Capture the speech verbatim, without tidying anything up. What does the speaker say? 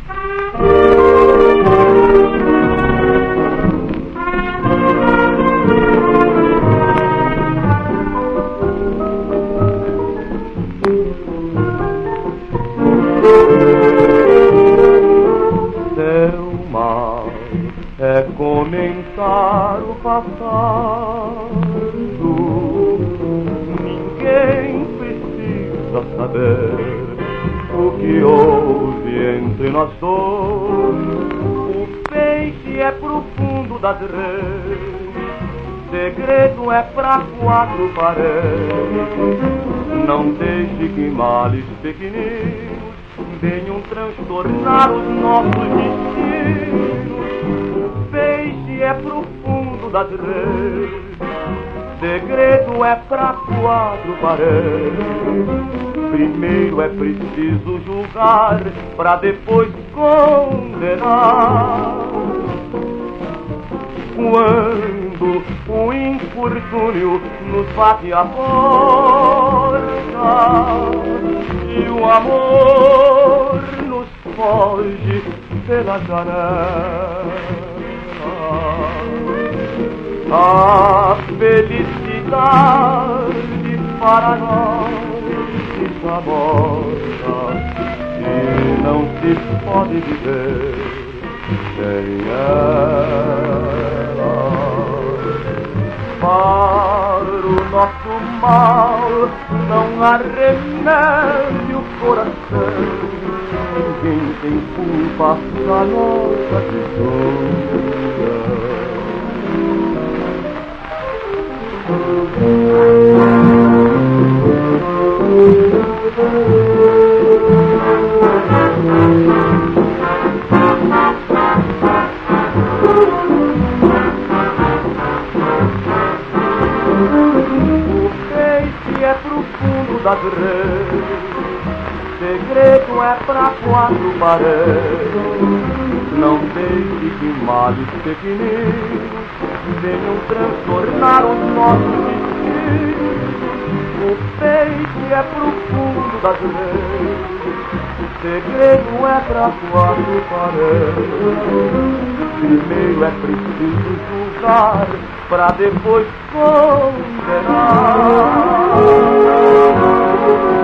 Seu mal é comentar o passado. Ninguém precisa saber o que houve entre nós dois. O peixe é profundo das redes, segredo é pra quatro paredes. Não deixe que males pequeninos venham transtornar os nossos destinos. O peixe é profundo das redes, segredo é pra quatro paredes. Primeiro é preciso julgar, pra depois condenar. Quando o infortúnio nos bate a porta e o amor nos foge pela janela, a felicidade para nós está morta e não se pode viver sem ela. Para o nosso mal não há remédio, coração. Ninguém tem culpa da nossa tesoura. O peixe é profundo das redes, segredo é pra quatro paredes. Não deixe que males pequeninos venham transtornar os nossos destinos. O peixe é profundo das redes, segredo é pra quatro paredes. Primeiro é preciso julgar, pra depois condenar.